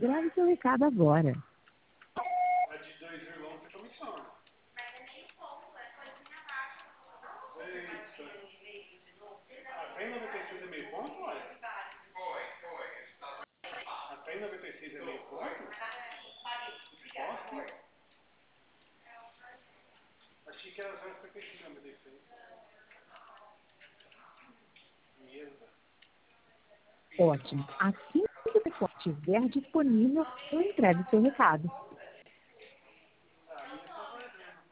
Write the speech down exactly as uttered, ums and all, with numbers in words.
Grave seu recado agora. A de dois vírgula um você comissiona. Mas é meio pouco, é coisinha abaixo. Eita. Até em noventa e seis é meio ponto, olha? Foi, foi. Até em noventa e seis é meio ponto? Posso? Achei que era zero vírgula cinquenta e cinco noventa e seis. Mesa. Ótimo. Assim que o pacote estiver disponível, eu entrego seu recado.